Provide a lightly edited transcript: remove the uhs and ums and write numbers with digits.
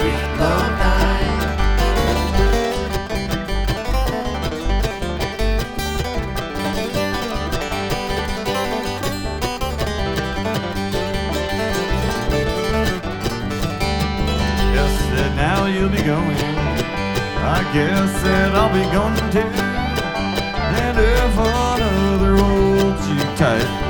sweet love night. Yes, and now you'll be going. I guess that I'll be going too. And if another holds you tight,